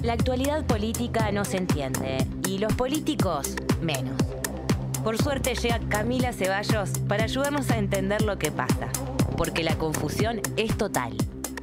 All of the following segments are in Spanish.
La actualidad política no se entiende y los políticos menos. Por suerte llega Camila Ceballos para ayudarnos a entender lo que pasa, porque la confusión es total.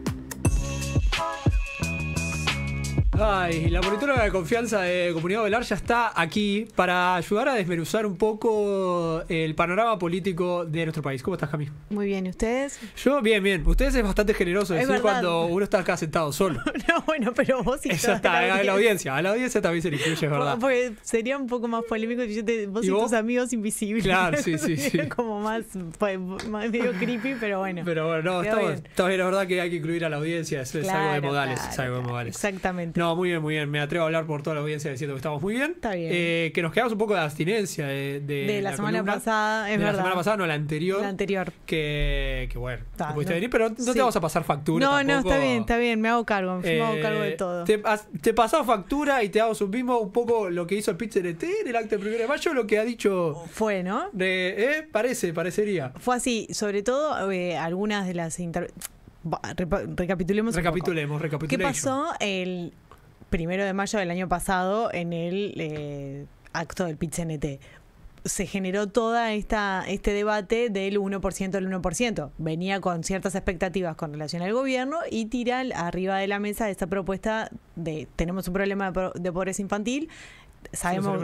Ay, la monitora de confianza de Comunidad Velar ya está aquí para ayudar a desmenuzar un poco el panorama político de nuestro país. ¿Cómo estás, Cami? Muy bien, ¿y ustedes? Yo, bien, bien. Ustedes es bastante generoso decir cuando uno está acá sentado solo. No, bueno, pero vos sí. Eso está, a la audiencia. A la audiencia también se le incluye, es verdad. Porque sería un poco más polémico si vos y tus amigos invisibles. Claro, sí. Como más medio creepy, pero bueno. Pero bueno, no, está bien, la verdad que hay que incluir a la audiencia. Es algo de modales. Claro, es algo de modales. Exactamente. No, muy bien, muy bien. Me atrevo a hablar por toda la audiencia diciendo que estamos muy bien. Está bien. Que nos quedamos un poco de abstinencia de la semana columna. pasada, es de verdad. La semana pasada, no, la anterior. La anterior. Que bueno, Está, no pudiste no. venir, pero no Sí. te vamos a pasar factura. No, tampoco. está bien, me hago cargo. Me hago cargo de todo. Te pasamos factura y te damos un poco lo que hizo el PIT-CNT en el acto del 1 de mayo, lo que ha dicho. Fue, ¿no? Parecería. Fue así, sobre todo algunas de las recapitulemos. ¿Qué pasó el 1 de mayo del año pasado en el acto del PIT-CNT? Se generó toda este debate del 1% del 1%. Venía con ciertas expectativas con relación al gobierno y tira arriba de la mesa esta propuesta de tenemos un problema de pobreza infantil, sabemos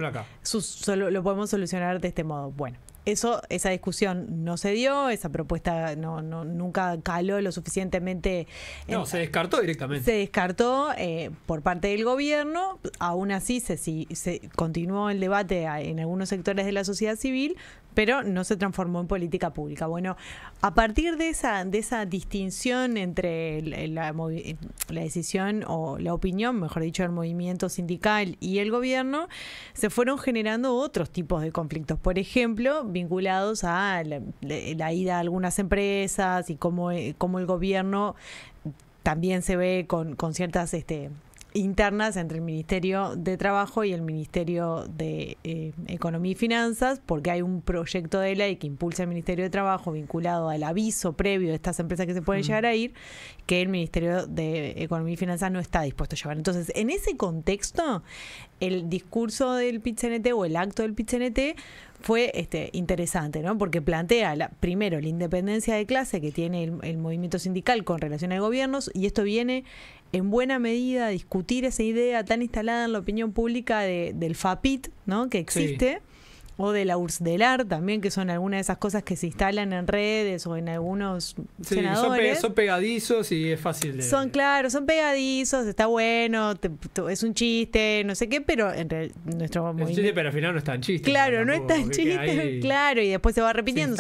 lo podemos solucionar de este modo. Bueno, esa discusión no se dio, esa propuesta nunca caló lo suficientemente. Se descartó directamente. Se descartó por parte del gobierno. Aún así se continuó el debate en algunos sectores de la sociedad civil, pero no se transformó en política pública. Bueno, a partir de esa distinción entre la decisión o la opinión, mejor dicho, del movimiento sindical y el gobierno, se fueron generando otros tipos de conflictos. Por ejemplo, vinculados a la ida a algunas empresas y cómo el gobierno también se ve con ciertas internas entre el Ministerio de Trabajo y el Ministerio de Economía y Finanzas, porque hay un proyecto de ley que impulsa el Ministerio de Trabajo vinculado al aviso previo de estas empresas que se pueden llegar a ir, que el Ministerio de Economía y Finanzas no está dispuesto a llevar. Entonces, en ese contexto, el discurso del PIT-CNT o el acto del PIT-CNT fue interesante, ¿no? Porque plantea primero la independencia de clase que tiene el movimiento sindical con relación al gobierno, y esto viene en buena medida a discutir esa idea tan instalada en la opinión pública del FAPIT, ¿no? Que existe. Sí. O de la URSDELAR también, que son algunas de esas cosas que se instalan en redes o en algunos senadores. Son pegadizos y es fácil de... Son pegadizos, está bueno, es un chiste, no sé qué, pero en nuestro movimiento... Es chiste, pero al final no es tan chiste. Claro, no es tan chiste, ahí... claro, y después se va repitiendo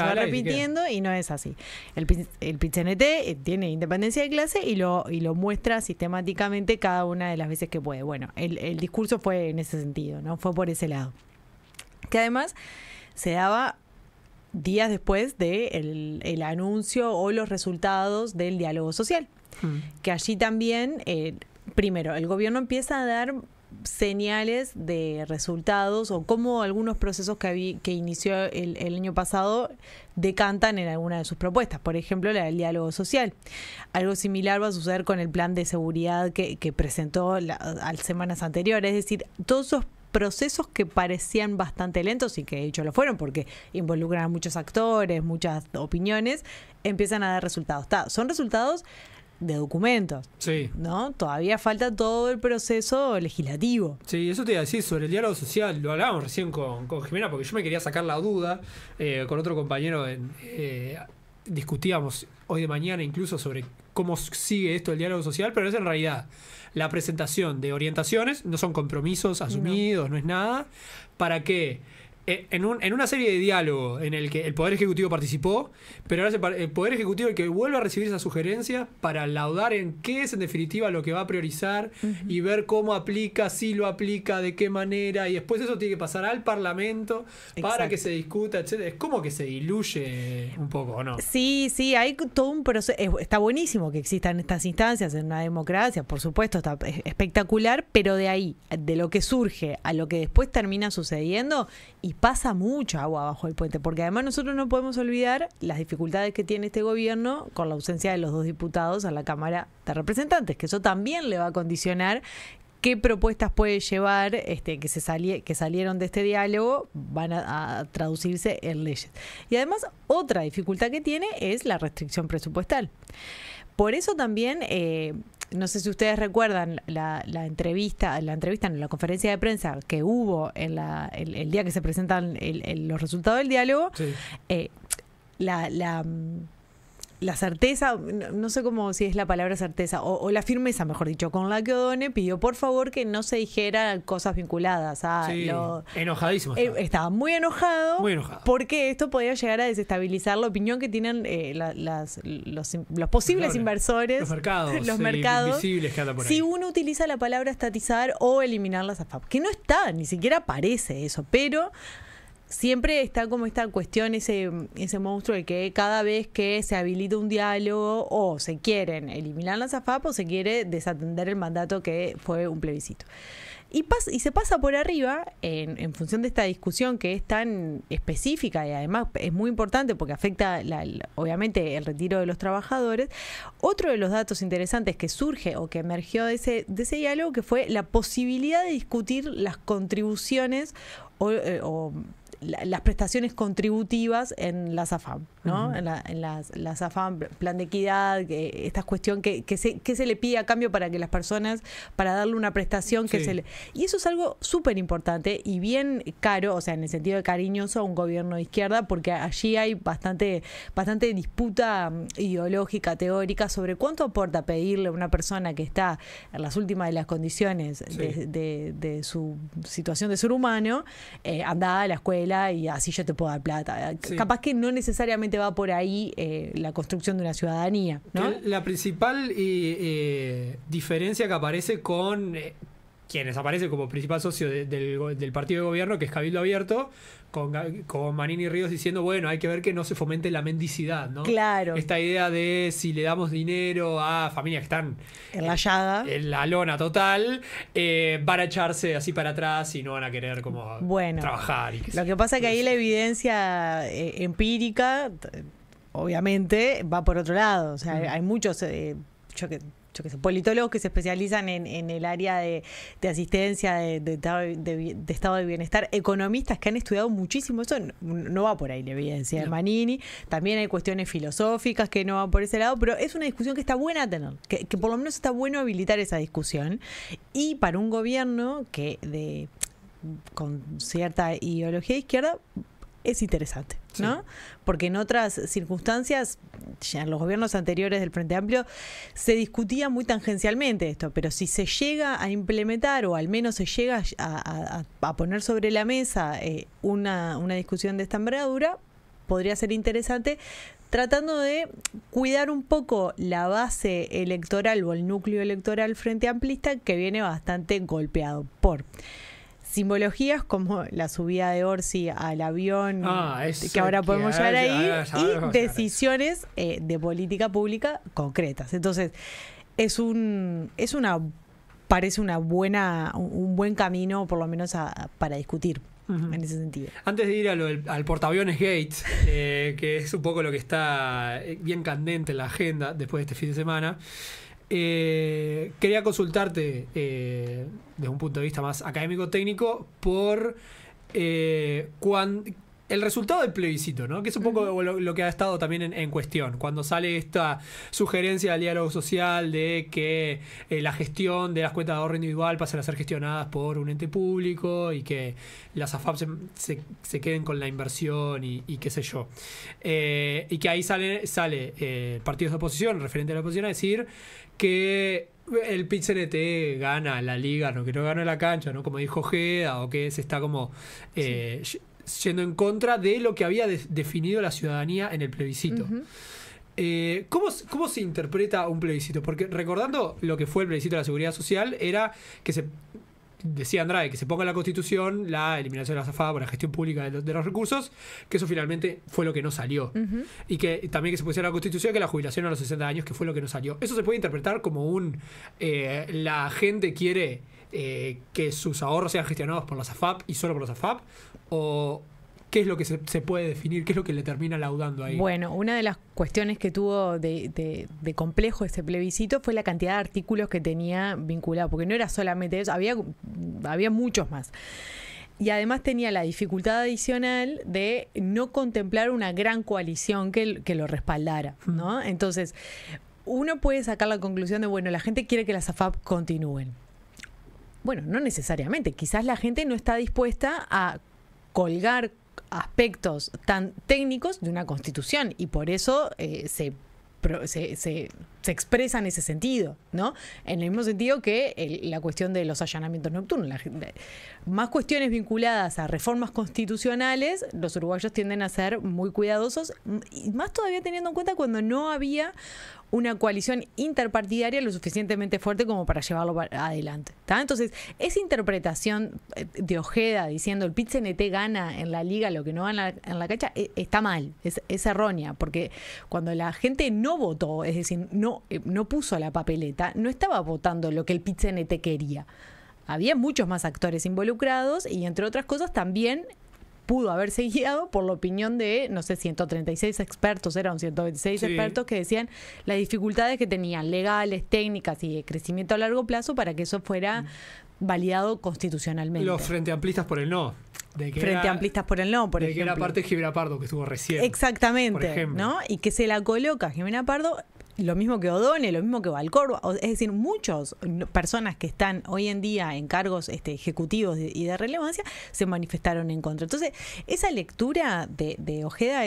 y no es así. El PIT-CNT tiene independencia de clase y lo muestra sistemáticamente cada una de las veces que puede. Bueno, el discurso fue en ese sentido, ¿no? Fue por ese lado. Que además se daba días después de el anuncio o los resultados del diálogo social. Que allí también, primero, el gobierno empieza a dar señales de resultados o cómo algunos procesos que inició el año pasado decantan en alguna de sus propuestas. Por ejemplo, la del diálogo social. Algo similar va a suceder con el plan de seguridad que presentó las semanas anteriores. Es decir, todos esos procesos que parecían bastante lentos y que de hecho lo fueron porque involucran a muchos actores, muchas opiniones, empiezan a dar resultados. Son resultados de documentos, sí, ¿no? Todavía falta todo el proceso legislativo. Sí, eso te iba a decir sobre el diálogo social. Lo hablábamos recién con Jimena porque yo me quería sacar la duda. Con otro compañero discutíamos hoy de mañana incluso sobre cómo sigue esto el diálogo social, pero es en realidad la presentación de orientaciones, no son compromisos asumidos, no es nada, para que en una serie de diálogos en el que el Poder Ejecutivo participó, pero ahora es el Poder Ejecutivo el que vuelve a recibir esas sugerencias para laudar en qué es en definitiva lo que va a priorizar y ver cómo aplica, si lo aplica, de qué manera, y después eso tiene que pasar al Parlamento para que se discuta, etcétera. Es como que se diluye un poco, ¿o no? Sí, hay todo un proceso. Está buenísimo que existan estas instancias en una democracia, por supuesto, está espectacular, pero de ahí, de lo que surge a lo que después termina sucediendo, y pasa mucha agua bajo el puente, porque además nosotros no podemos olvidar las dificultades que tiene este gobierno con la ausencia de los 2 diputados a la Cámara de Representantes, que eso también le va a condicionar qué propuestas puede llevar que salieron de este diálogo van a traducirse en leyes. Y además, otra dificultad que tiene es la restricción presupuestal. Por eso también, no sé si ustedes recuerdan la conferencia de prensa que hubo el día que se presentan los resultados del diálogo, Sí. La certeza, no sé cómo si es la palabra certeza, o la firmeza, mejor dicho, con la que O'Donnell pidió por favor que no se dijera cosas vinculadas a Sí, enojadísimo. estaba muy enojado, Muy enojado. porque esto podía llegar a desestabilizar la opinión que tienen los posibles Claro, inversores, los mercados, los sí, mercados, visibles que andan por ahí. si uno utiliza la palabra estatizar o eliminar las AFAP, que no está, ni siquiera aparece eso, pero siempre está como esta cuestión, ese monstruo de que cada vez que se habilita un diálogo o se quieren eliminar las AFAP o se quiere desatender el mandato que fue un plebiscito. Y se pasa por arriba, en función de esta discusión que es tan específica y además es muy importante porque afecta obviamente el retiro de los trabajadores. Otro de los datos interesantes que surge o que emergió de ese diálogo, que fue la posibilidad de discutir las contribuciones o las prestaciones contributivas en las AFAM, ¿no? En las AFAM, plan de equidad, esta cuestión que se le pide a cambio para que las personas, para darle una prestación que Sí. Y eso es algo súper importante y bien caro, o sea, en el sentido de cariñoso a un gobierno de izquierda, porque allí hay bastante disputa ideológica, teórica, sobre cuánto aporta pedirle a una persona que está en las últimas de las condiciones Sí. de su situación de ser humano, anda a la escuela y así yo te puedo dar plata. Sí. Capaz que no necesariamente va por ahí la construcción de una ciudadanía, ¿no? Que la principal diferencia que aparece con quienes aparecen como principal socio del partido de gobierno, que es Cabildo Abierto, con Manini y Ríos diciendo, bueno, hay que ver que no se fomente la mendicidad, ¿no? Claro. Esta idea de si le damos dinero a familias que están En la llaga. en la lona total, van a echarse así para atrás y no van a querer como trabajar. Y Lo que pasa es que ahí la evidencia empírica, obviamente, va por otro lado. O sea, hay muchos, yo que sé, politólogos que se especializan en el área de asistencia, de estado de bienestar, economistas que han estudiado muchísimo eso. No va por ahí la evidencia de Manini. También hay cuestiones filosóficas que no van por ese lado, pero es una discusión que está buena a tener, que por lo menos está bueno habilitar esa discusión. Y para un gobierno con cierta ideología de izquierda, es interesante, ¿no? Sí. Porque en otras circunstancias, ya en los gobiernos anteriores del Frente Amplio, se discutía muy tangencialmente esto, pero si se llega a implementar o al menos se llega a poner sobre la mesa una discusión de esta envergadura, podría ser interesante, tratando de cuidar un poco la base electoral o el núcleo electoral frente amplista, que viene bastante golpeado por simbologías como la subida de Orsi al avión, que ahora podemos llegar ahí, y decisiones de política pública concretas. Entonces, parece un buen camino, por lo menos para discutir. En ese sentido. Antes de ir al portaaviones Gates, que es un poco lo que está bien candente en la agenda después de este fin de semana, quería consultarte desde un punto de vista más académico-técnico por el resultado del plebiscito, ¿no? Que es un poco lo que ha estado también en cuestión. Cuando sale esta sugerencia del diálogo social de que la gestión de las cuentas de ahorro individual pasen a ser gestionadas por un ente público y que las AFAP se queden con la inversión y qué sé yo. Y que ahí sale partidos de oposición, referente a la oposición, a decir que el PIT-CNT gana la liga, no que no gana la cancha, ¿no? Como dijo Ojeda, o que se está como yendo en contra de lo que había definido la ciudadanía en el plebiscito. ¿Cómo se interpreta un plebiscito? Porque recordando lo que fue el plebiscito de la seguridad social, era que decía Andrade, que se ponga en la Constitución la eliminación de la AFAP por la gestión pública de los recursos, que eso finalmente fue lo que no salió. Y que también que se pusiera en la Constitución que la jubilación a los 60 años, que fue lo que no salió. Eso se puede interpretar como la gente quiere que sus ahorros sean gestionados por las AFAP y solo por las AFAP, o ¿qué es lo que se puede definir? ¿Qué es lo que le termina laudando ahí? Bueno, una de las cuestiones que tuvo de complejo ese plebiscito fue la cantidad de artículos que tenía vinculado, porque no era solamente eso, había muchos más. Y además tenía la dificultad adicional de no contemplar una gran coalición que lo respaldara, ¿no? Entonces, uno puede sacar la conclusión de, bueno, la gente quiere que las AFAP continúen. Bueno, no necesariamente. Quizás la gente no está dispuesta a colgar aspectos tan técnicos de una constitución y por eso se expresa en ese sentido, ¿no? En el mismo sentido que la cuestión de los allanamientos nocturnos. Más cuestiones vinculadas a reformas constitucionales, los uruguayos tienden a ser muy cuidadosos, y más todavía teniendo en cuenta cuando no había una coalición interpartidaria lo suficientemente fuerte como para llevarlo adelante, ¿tá? Entonces, esa interpretación de Ojeda diciendo el PIT-CNT gana en la liga lo que no gana en la cancha, está mal, es errónea, porque cuando la gente no votó, es decir, no puso la papeleta, no estaba votando lo que el PIT-CNT quería. Había muchos más actores involucrados y, entre otras cosas, también pudo haberse guiado por la opinión de, no sé, 136 expertos, eran 126 expertos que decían las dificultades que tenían legales, técnicas y de crecimiento a largo plazo para que eso fuera validado constitucionalmente. Los frente amplistas por el no. Amplistas por el no, por ejemplo. Que era parte de Jimena Pardo, que estuvo recién. Exactamente, ¿no? Y que se la coloca Jimena Pardo, lo mismo que O'Donnell, lo mismo que Valcorba, es decir, muchas personas que están hoy en día en cargos ejecutivos y de relevancia se manifestaron en contra. Entonces, esa lectura de Ojeda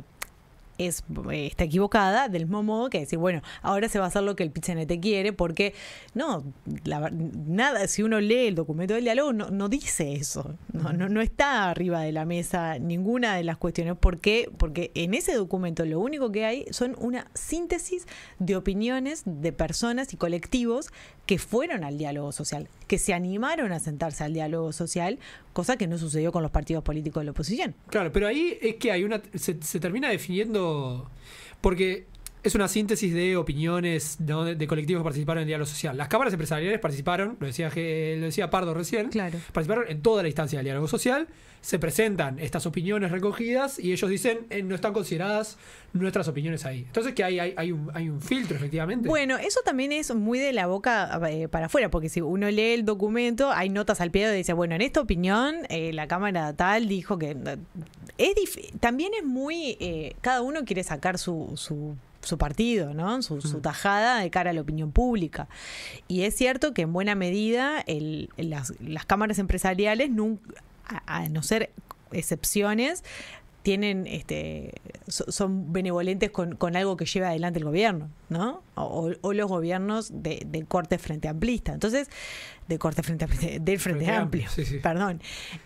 está equivocada, del mismo modo que decir, bueno, ahora se va a hacer lo que el PIT-CNT quiere, porque nada, si uno lee el documento del diálogo, no dice eso, no está arriba de la mesa ninguna de las cuestiones. ¿Por qué? Porque en ese documento lo único que hay son una síntesis de opiniones de personas y colectivos que fueron al diálogo social, que se animaron a sentarse al diálogo social, cosa que no sucedió con los partidos políticos de la oposición. Claro, pero ahí es que hay se termina definiendo, porque es una síntesis de opiniones, ¿no?, de colectivos que participaron en el diálogo social. Las cámaras empresariales participaron, lo decía Pardo recién, claro, participaron en toda la instancia del diálogo social. Se presentan estas opiniones recogidas y ellos dicen no están consideradas nuestras opiniones ahí. Entonces que hay un filtro, efectivamente. Bueno, eso también es muy de la boca para afuera, porque si uno lee el documento, hay notas al pie donde dice, bueno, en esta opinión la Cámara tal dijo que... también es muy... cada uno quiere sacar su partido, ¿no? Su tajada de cara a la opinión pública. Y es cierto que en buena medida las cámaras empresariales, a no ser excepciones, tienen son benevolentes con algo que lleva adelante el gobierno, ¿no? O los gobiernos de corte frente amplista. Entonces, del Frente Amplio. Sí. Perdón.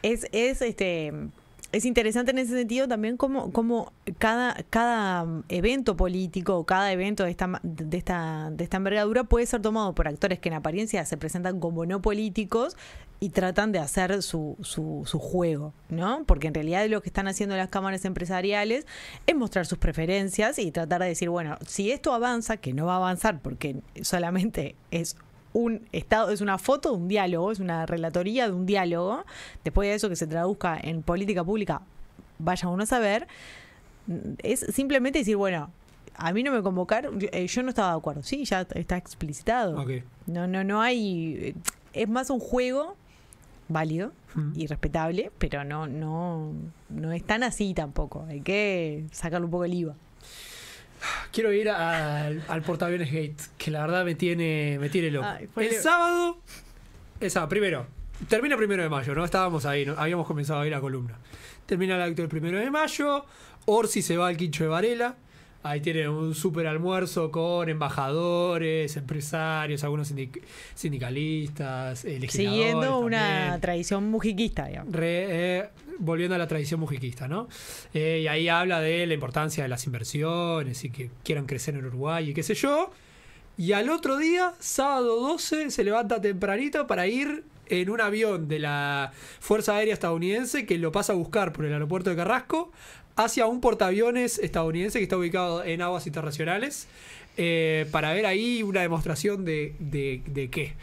Es interesante en ese sentido también cómo cada evento político o cada evento de esta envergadura puede ser tomado por actores que en apariencia se presentan como no políticos y tratan de hacer su juego, ¿no? Porque en realidad lo que están haciendo las cámaras empresariales es mostrar sus preferencias y tratar de decir, bueno, si esto avanza, que no va a avanzar porque solamente es un estado, es una foto de un diálogo, es una relatoría de un diálogo. Después de eso que se traduzca en política pública, vaya uno a saber. Es simplemente decir, bueno, a mí no me convocaron, yo no estaba de acuerdo. Sí, ya está explicitado. Okay. No hay, es más un juego válido y respetable, pero no es tan así tampoco. Hay que sacarle un poco el IVA. Quiero ir al Portaaviones Gate, que la verdad me tiene loco. El sábado, primero, termina 1 de mayo, ¿no? Estábamos ahí, ¿no? Habíamos comenzado ahí la columna. Termina el acto del 1 de mayo, Orsi se va al Quincho de Varela, ahí tiene un súper almuerzo con embajadores, empresarios, algunos sindicalistas, legisladores. Siguiendo una también. Tradición mujiquista, digamos. Volviendo a la tradición mujiquista, ¿no? Y ahí habla de la importancia de las inversiones y que quieran crecer en Uruguay y qué sé yo. Y al otro día, sábado 12, se levanta tempranito para ir en un avión de la Fuerza Aérea Estadounidense que lo pasa a buscar por el aeropuerto de Carrasco hacia un portaaviones estadounidense que está ubicado en aguas internacionales, para ver ahí una demostración de qué.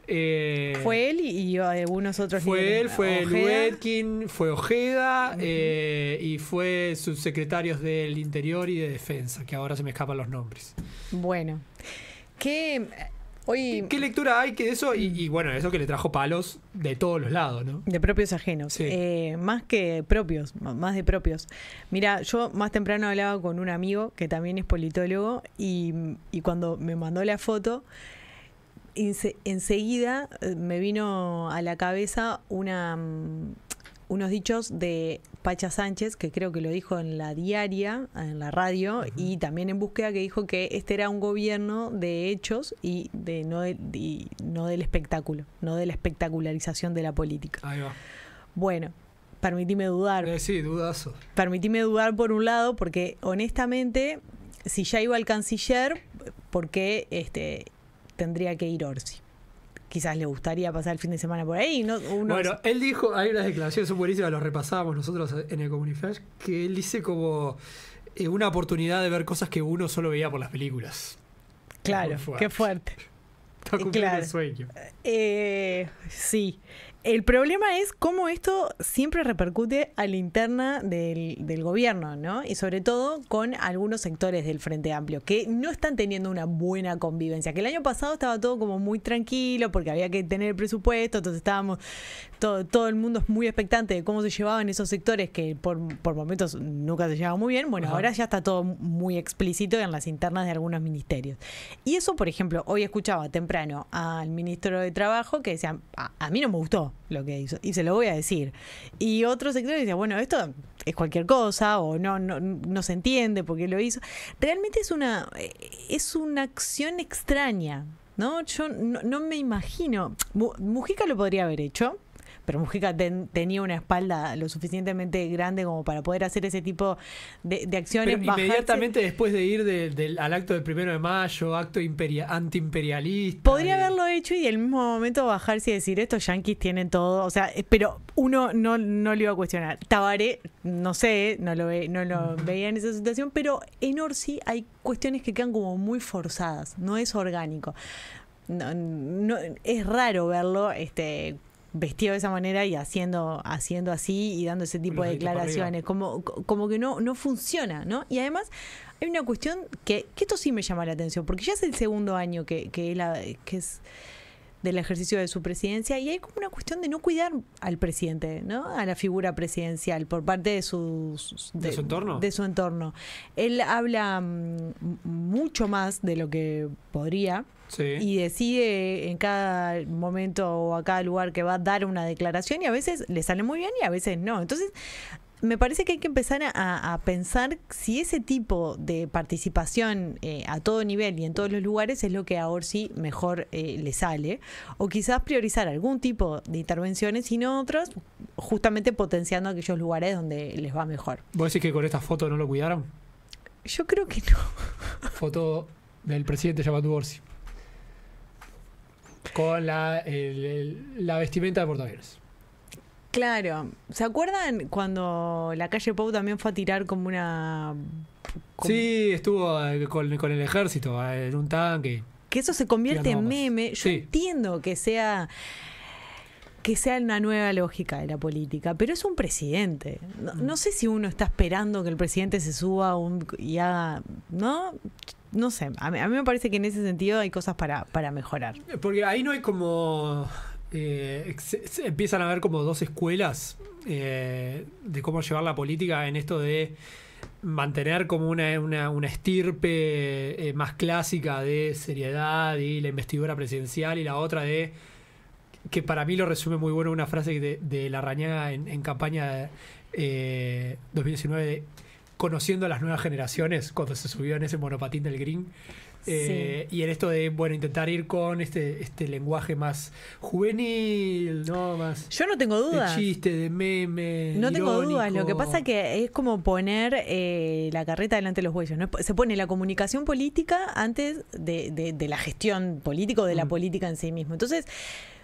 Fue él y algunos otros. Fue él, fue Ojeda. Luetkin, fue Ojeda, y fue subsecretarios del Interior y de Defensa, que ahora se me escapan los nombres. Bueno, ¿qué lectura hay que de eso? Y bueno, eso que le trajo palos de todos los lados, ¿no? de propios ajenos, Sí. más que propios, más de propios. Mira, yo más temprano hablaba con un amigo que también es politólogo y cuando me mandó la foto, enseguida me vino a la cabeza unos dichos de Pacha Sánchez, que creo que lo dijo en La Diaria, en la radio, y también en Búsqueda, que dijo que este era un gobierno de hechos y no del espectáculo, no de la espectacularización de la política. Ahí va. Bueno, permitime dudar. Sí, dudazo. Permitime dudar por un lado, porque honestamente, si ya iba al canciller, ¿por qué tendría que ir Orsi? Quizás le gustaría pasar el fin de semana por ahí. Bueno, él dijo, hay unas declaraciones buenísimas, los repasábamos nosotros en el Comuniflash, que él dice como una oportunidad de ver cosas que uno solo veía por las películas. Claro, qué fuerte. Está cumpliendo el sueño. Sí. El problema es cómo esto siempre repercute a la interna del gobierno, ¿no? Y sobre todo con algunos sectores del Frente Amplio que no están teniendo una buena convivencia. Que el año pasado estaba todo como muy tranquilo porque había que tener el presupuesto, entonces estábamos, todo el mundo es muy expectante de cómo se llevaban esos sectores que por momentos nunca se llevaban muy bien. Bueno, Ajá. Ahora ya está todo muy explícito en las internas de algunos ministerios. Y eso, por ejemplo, hoy escuchaba temprano al ministro de Trabajo que decía, a mí no me gustó lo que hizo, y se lo voy a decir. Y otro sector decía, bueno, esto es cualquier cosa, o no se entiende por qué lo hizo. Realmente es una acción extraña, ¿no? Yo no me imagino. Mujica lo podría haber hecho, pero Mujica tenía una espalda lo suficientemente grande como para poder hacer ese tipo de acciones. Pero inmediatamente después de ir al acto del 1 de mayo, acto antiimperialista. Podría haberlo hecho y en el mismo momento bajarse y decir, estos yanquis tienen todo, o sea, pero uno no lo iba a cuestionar. Tabaré, no sé, no lo veía en esa situación, pero en Orsi hay cuestiones que quedan como muy forzadas, no es orgánico. No, es raro verlo vestido de esa manera y haciendo así y dando ese tipo de declaraciones, como que no funciona, ¿no? Y además hay una cuestión que esto sí me llama la atención, porque ya es el segundo año que es del ejercicio de su presidencia, y hay como una cuestión de no cuidar al presidente, ¿no? A la figura presidencial por parte de su entorno. De su entorno. Él habla mucho más de lo que podría. Sí. Y decide en cada momento o a cada lugar que va a dar una declaración, y a veces le sale muy bien y a veces no. Entonces, me parece que hay que empezar a pensar si ese tipo de participación a todo nivel y en todos los lugares es lo que a Orsi mejor le sale, o quizás priorizar algún tipo de intervenciones y no otras, justamente potenciando aquellos lugares donde les va mejor. ¿Vos decís que con esta foto no lo cuidaron? Yo creo que no. Foto del presidente llamado Orsi, con la vestimenta de portaaviones. Claro. ¿Se acuerdan cuando la calle Pou también fue a tirar como una... Sí, estuvo con el ejército en un tanque. Que eso se convierte en meme. Yo entiendo que sea una nueva lógica de la política, pero es un presidente. No sé si uno está esperando que el presidente se suba y haga... No sé, a mí me parece que en ese sentido hay cosas para mejorar. Porque ahí no hay como... empiezan a haber como dos escuelas de cómo llevar la política, en esto de mantener como una estirpe más clásica de seriedad y la investidura presidencial, y la otra de, que para mí lo resume muy bueno, una frase de Larrañaga en campaña 2019 de conociendo a las nuevas generaciones, cuando se subió en ese monopatín del Green. Y en esto de, intentar ir con este lenguaje más juvenil, ¿no? Más yo no tengo dudas. De chiste, de meme. No tengo irónico. dudas. Lo que pasa que es como poner la carreta delante de los bueyes, ¿no? Se pone la comunicación política antes de la gestión política o de la política en sí mismo. Entonces,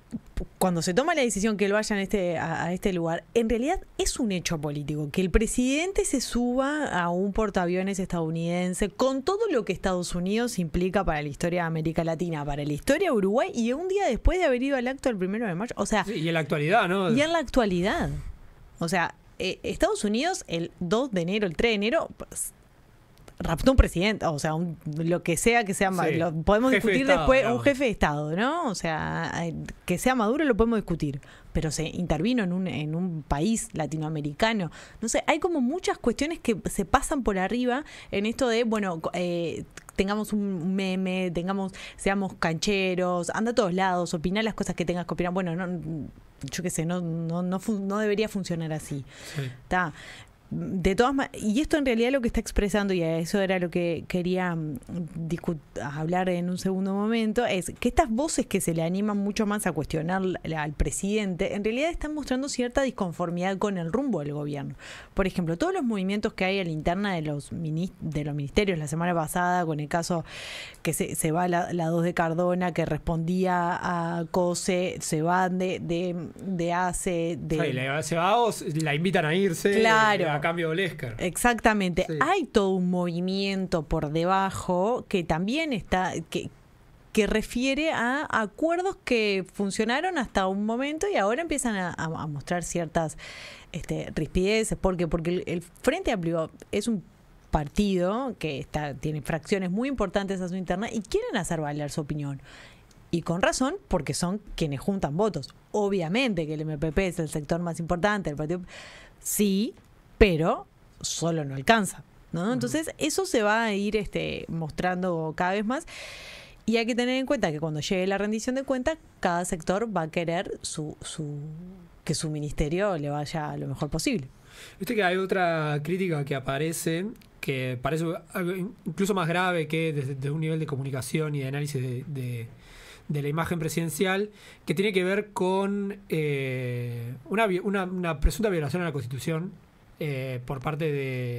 cuando se toma la decisión que él vaya a este lugar, en realidad es un hecho político, que el presidente se suba a un portaaviones estadounidense con todo lo que Estados Unidos implica para la historia de América Latina, para la historia de Uruguay, y un día después de haber ido al acto del 1 de mayo. O sea, sí, y en la actualidad, ¿no? Y en la actualidad. O sea, Estados Unidos el 2 de enero, el 3 de enero... pues, raptó un presidente, o sea, lo que sea, Sí. lo podemos Jefe discutir de Estado, después, digamos. un jefe de Estado, ¿no? O sea, que sea Maduro lo podemos discutir, pero se intervino en un país latinoamericano. No sé, hay como muchas cuestiones que se pasan por arriba en esto de, bueno, tengamos un meme, seamos cancheros, anda a todos lados, opina las cosas que tengas que opinar. Bueno, yo qué sé, no debería funcionar así. Sí. Está. De todas y esto en realidad lo que está expresando, y a eso era lo que quería hablar en un segundo momento, es que estas voces que se le animan mucho más a cuestionar al presidente, en realidad están mostrando cierta disconformidad con el rumbo del gobierno. Por ejemplo, todos los movimientos que hay a la interna de los ministerios la semana pasada, con el caso que se va la 2 de Cardona, que respondía a COSE, se van de ACE, Se va o la invitan a irse. Claro. A cambio de Olesker. Exactamente. Sí. Hay todo un movimiento por debajo que también está, que refiere a acuerdos que funcionaron hasta un momento y ahora empiezan a mostrar ciertas rispideces. Porque el Frente Amplio es un partido que tiene fracciones muy importantes a su interna y quieren hacer valer su opinión. Y con razón, porque son quienes juntan votos. Obviamente que el MPP es el sector más importante del partido. Sí, pero solo no alcanza, ¿no? Entonces eso se va a ir mostrando cada vez más, y hay que tener en cuenta que cuando llegue la rendición de cuentas, cada sector va a querer que su ministerio le vaya lo mejor posible. Viste que hay otra crítica que aparece, que parece algo incluso más grave que desde un nivel de comunicación y de análisis de la imagen presidencial, que tiene que ver con una presunta violación a la Constitución por parte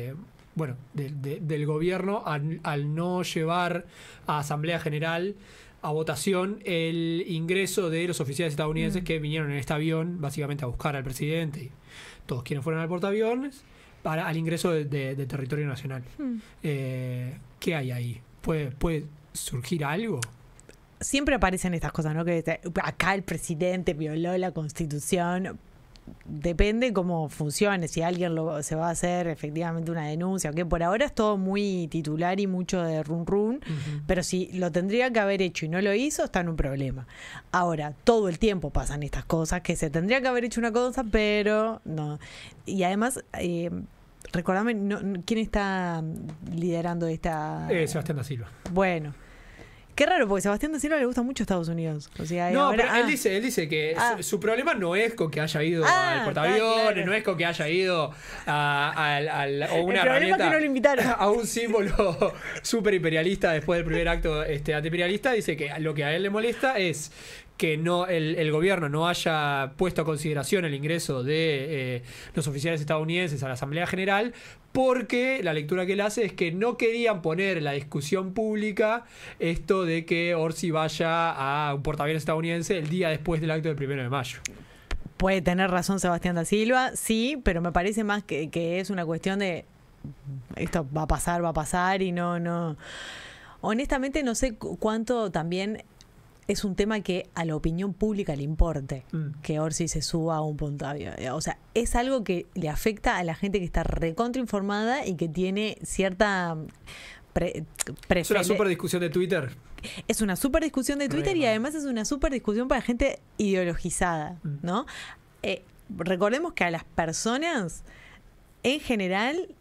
del gobierno al no llevar a Asamblea General a votación el ingreso de los oficiales estadounidenses que vinieron en este avión básicamente a buscar al presidente y todos quienes fueron al portaaviones al ingreso de territorio nacional. ¿Qué hay ahí? ¿Puede surgir algo? Siempre aparecen estas cosas, ¿no? Que acá el presidente violó la Constitución. Depende cómo funcione, si alguien se va a hacer efectivamente una denuncia, que por ahora es todo muy titular y mucho de run run, pero si lo tendría que haber hecho y no lo hizo, está en un problema. Ahora, todo el tiempo pasan estas cosas, que se tendría que haber hecho una cosa, pero no. Y además, recordame, ¿quién está liderando esta? Sebastián da Silva. Bueno. Qué raro, porque Sebastián da Silva le gusta mucho Estados Unidos. O sea, no, ahora, pero él dice que su problema no es con que haya ido al portaaviones, claro. No es con que haya ido o una herramienta, que no lo invitaron. A un símbolo súper imperialista después del primer acto antiimperialista. Dice que lo que a él le molesta es que el gobierno no haya puesto a consideración el ingreso de los oficiales estadounidenses a la Asamblea General, porque la lectura que él hace es que no querían poner en la discusión pública esto de que Orsi vaya a un portaaviones estadounidense el día después del acto del 1 de mayo. Puede tener razón Sebastián da Silva, sí, pero me parece más que es una cuestión de esto va a pasar y no. Honestamente no sé cuánto también es un tema que a la opinión pública le importe que Orsi se suba a un portaaviones. O sea, es algo que le afecta a la gente que está recontrainformada y que tiene cierta es una súper discusión de Twitter. Es una súper discusión de Twitter y además es una súper discusión para gente ideologizada, ¿no? Recordemos que a las personas, en general,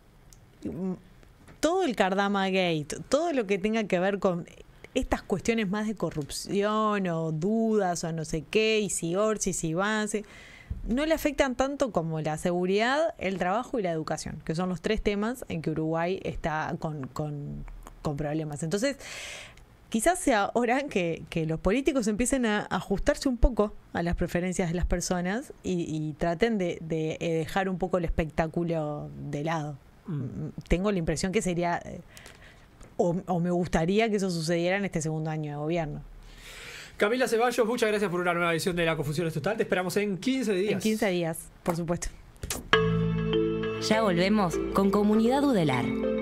todo el Cardama Gate, todo lo que tenga que ver con estas cuestiones más de corrupción o dudas o no sé qué, y si Orsi, si Vance, no le afectan tanto como la seguridad, el trabajo y la educación, que son los 3 temas en que Uruguay está con problemas. Entonces, quizás sea hora que los políticos empiecen a ajustarse un poco a las preferencias de las personas y traten de dejar un poco el espectáculo de lado. Tengo la impresión que sería... O me gustaría que eso sucediera en este segundo año de gobierno. Camila Ceballos, muchas gracias por una nueva edición de La Confusión es Total. Te esperamos en 15 días. En 15 días, por supuesto. Ya volvemos con Comunidad Udelar.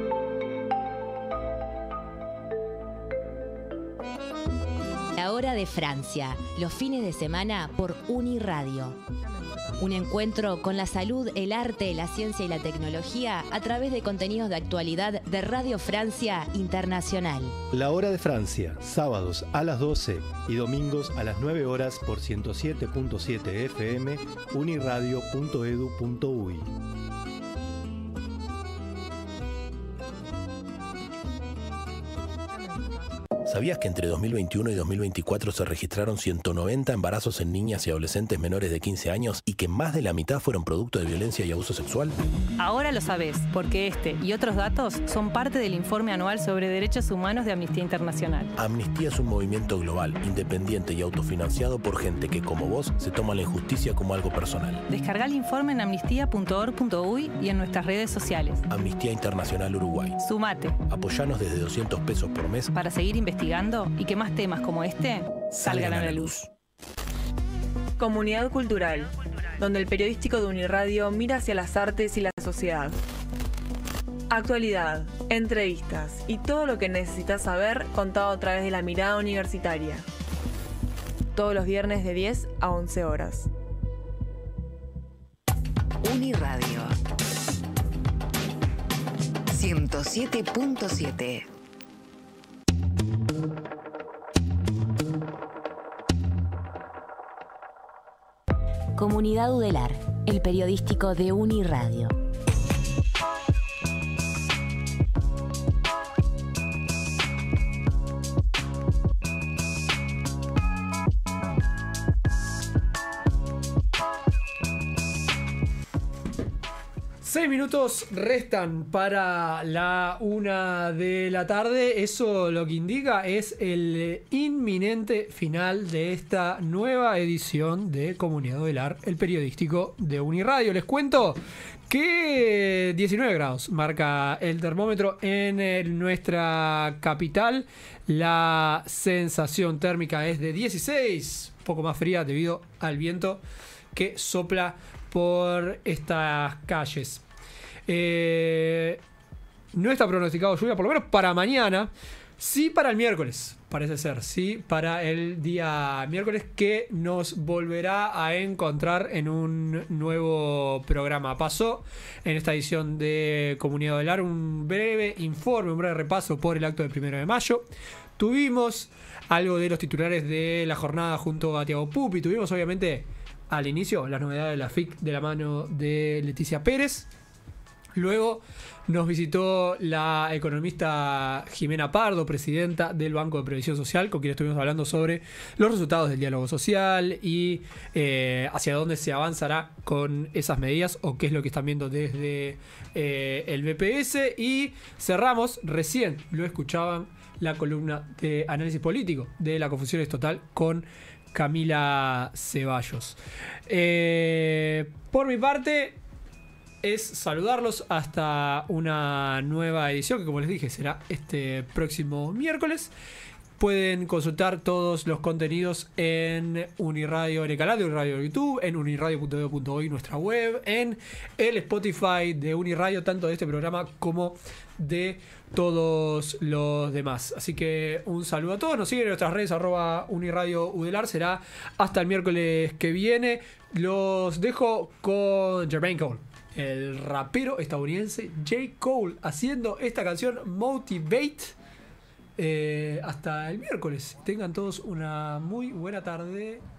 La hora de Francia, los fines de semana por Uniradio. Un encuentro con la salud, el arte, la ciencia y la tecnología a través de contenidos de actualidad de Radio Francia Internacional. La hora de Francia, sábados a las 12 y domingos a las 9 horas por 107.7 FM, uniradio.edu.uy. ¿Sabías que entre 2021 y 2024 se registraron 190 embarazos en niñas y adolescentes menores de 15 años y que más de la mitad fueron producto de violencia y abuso sexual? Ahora lo sabés, porque este y otros datos son parte del informe anual sobre derechos humanos de Amnistía Internacional. Amnistía es un movimiento global, independiente y autofinanciado por gente que, como vos, se toma la injusticia como algo personal. Descarga el informe en amnistía.org.uy y en nuestras redes sociales. Amnistía Internacional Uruguay. Sumate. Apoyanos desde 200 pesos por mes para seguir investigando y que más temas como este salgan a la luz. Comunidad Cultural, donde el periodístico de Uniradio mira hacia las artes y la sociedad. Actualidad, entrevistas y todo lo que necesitas saber contado a través de la mirada universitaria. Todos los viernes de 10 a 11 horas. Uniradio 107.7. Comunidad Udelar, el periodístico de Uniradio. Seis minutos restan para la 1 de la tarde. Eso lo que indica es el inminente final de esta nueva edición de Comunidad Udelar, el periodístico de Uniradio. Les cuento que 19 grados marca el termómetro en nuestra capital. La sensación térmica es de 16, un poco más fría debido al viento que sopla por estas calles. No está pronosticado lluvia, por lo menos para mañana. Sí para el miércoles, parece ser. Sí para el día miércoles, que nos volverá a encontrar en un nuevo programa. Pasó en esta edición de Comunidad Udelar un breve informe, un breve repaso por el acto del 1 de mayo. Tuvimos algo de los titulares de la jornada junto a Tiago Pupi. Tuvimos obviamente al inicio las novedades de la FIC de la mano de Leticia Pérez. Luego nos visitó la economista Jimena Pardo, presidenta del Banco de Previsión Social, con quien estuvimos hablando sobre los resultados del diálogo social y hacia dónde se avanzará con esas medidas o qué es lo que están viendo desde el BPS. Y cerramos, recién lo escuchaban, la columna de análisis político de La Confusión es Total con Camila Ceballos. Por mi parte, es saludarlos hasta una nueva edición que, como les dije, será este próximo miércoles. Pueden consultar todos los contenidos en Uniradio, en el canal de Uniradio de YouTube, en uniradio.edu.uy, nuestra web, en el Spotify de Uniradio, tanto de este programa como de todos los demás. Así que un saludo a todos. Nos siguen en nuestras redes @uniradioudelar. Será hasta el miércoles que viene. Los dejo con Jermaine Cole, el rapero estadounidense J. Cole, haciendo esta canción Motivate. Hasta el miércoles. Tengan todos una muy buena tarde.